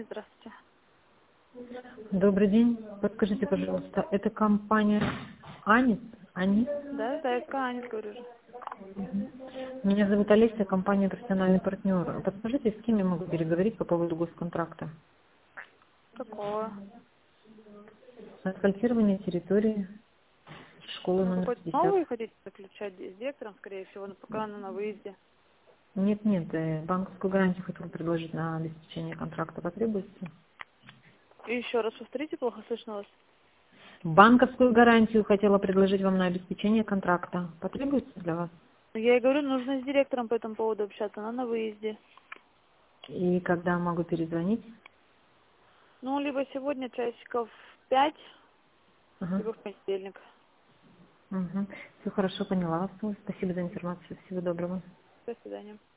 Здравствуйте. Добрый день. Подскажите, пожалуйста, это компания Анис? Анис? Да, я Канис говорю же. Меня зовут Олеся, компания «Профессиональный партнер». Подскажите, с кем я могу переговорить по поводу госконтракта? Какого? Асфальтирование территории школы Ну, номер какой-то 50. новый хотите заключать с директором, скорее всего, но пока она на выезде. Нет, банковскую гарантию хотел предложить на обеспечение контракта. Потребуется? И еще раз повторите, плохо слышно вас. Банковскую гарантию хотела предложить вам на обеспечение контракта. Потребуется для вас? Ну, я и говорю, нужно с директором по этому поводу общаться, она на выезде. И когда могу перезвонить? Ну, либо сегодня часиков 5, Ага. либо в понедельник. Угу. Все хорошо, поняла вас. Спасибо за информацию. Всего доброго. До свидания.